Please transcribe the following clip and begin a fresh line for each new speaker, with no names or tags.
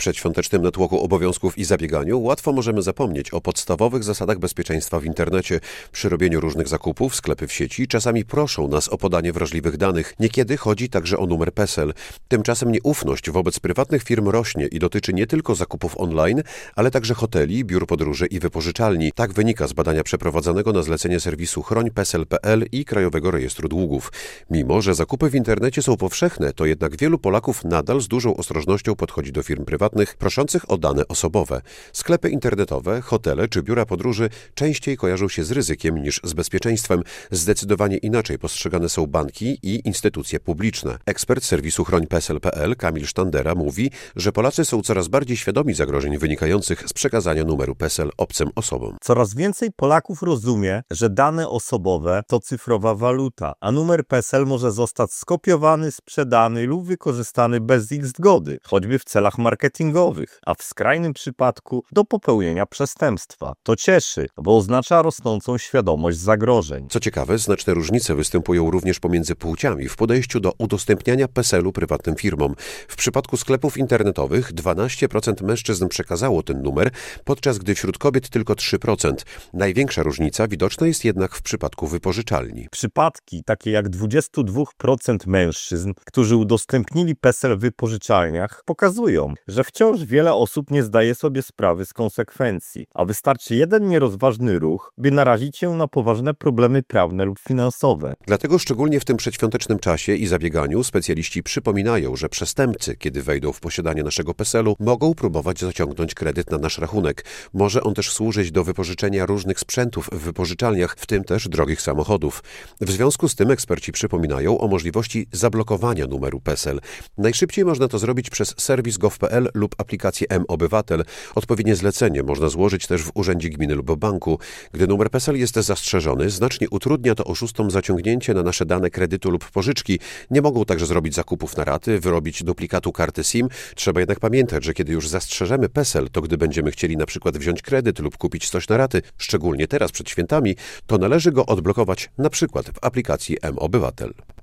przedświątecznym natłoku obowiązków i zabieganiu łatwo możemy zapomnieć o podstawowych zasadach bezpieczeństwa w internecie. Przy robieniu różnych zakupów sklepy w sieci czasami proszą nas o podanie wrażliwych danych. Niekiedy chodzi także o numer PESEL. Tymczasem nieufność wobec prywatnych firm rośnie i dotyczy nie tylko zakupów online, ale także hoteli, biur podróży i wypożyczalni. Tak wynika z badania przeprowadzonego na zlecenie serwisu chroń.pesel.pl i Krajowego Rejestru Długów. Mimo że zakupy w internecie są powszechne, to jednak wielu Polaków nadal z dużą ostrożnością podchodzi do firm prywatnych proszących o dane osobowe. Sklepy internetowe, hotele czy biura podróży częściej kojarzą się z ryzykiem niż z bezpieczeństwem. Zdecydowanie inaczej postrzegane są banki i instytucje publiczne. Ekspert serwisu chroń.pesel.pl Kamil Sztandera mówi, że Polacy są coraz bardziej świadomi zagrożeń wynikających z przekazania numeru PESEL obcym osobom.
Coraz więcej Polaków rozumie, że dane osobowe to cyfrowa waluta, a numer PESEL może zostać skopiowany, sprzedany lub wykorzystany bez ich zgody, choćby w celach marketingowych, a w skrajnym przypadku do popełnienia przestępstwa. To cieszy, bo oznacza rosnącą świadomość zagrożeń.
Co ciekawe, znaczne różnice występują również pomiędzy płciami w podejściu do udostępniania PESEL-u prywatnym firmom. W przypadku sklepów internetowych 12% mężczyzn przekazało ten numer, podczas gdy wśród kobiet tylko 3%. Największa różnica widoczna jest jednak w przypadku wypożyczalni.
Przypadki takie jak 22% mężczyzn, którzy udostępnili PESEL w wypożyczalniach, pokazują, że wciąż wiele osób nie zdaje sobie sprawy z konsekwencji, a wystarczy jeden nierozważny ruch, by narazić się na poważne problemy prawne lub finansowe.
Dlatego szczególnie w tym przedświątecznym czasie i zabieganiu specjaliści przypominają, że przestępcy, kiedy wejdą w posiadanie naszego PESEL-u, mogą próbować zaciągnąć kredyt na nasz rachunek. Może on też służyć do wypożyczenia różnych sprzętów w wypożyczalniach, w tym też drogich samochodów. W związku z tym eksperci przypominają o możliwości zablokowania numeru PESEL. Najszybciej można to zrobić przez serwis gov.pl lub aplikację mObywatel. Odpowiednie zlecenie można złożyć też w urzędzie gminy lub banku. Gdy numer PESEL jest zastrzeżony, znacznie utrudnia to oszustom zaciągnięcie na nasze dane kredytu lub pożyczki. Nie mogą także zrobić zakupów na raty, wyrobić duplikatu karty SIM. Trzeba jednak pamiętać, że kiedy już zastrzeżemy PESEL, to gdy będziemy chcieli na przykład wziąć kredyt lub kupić coś na raty, szczególnie teraz przed świętami, to należy go odblokować na przykład w aplikacji mObywatel.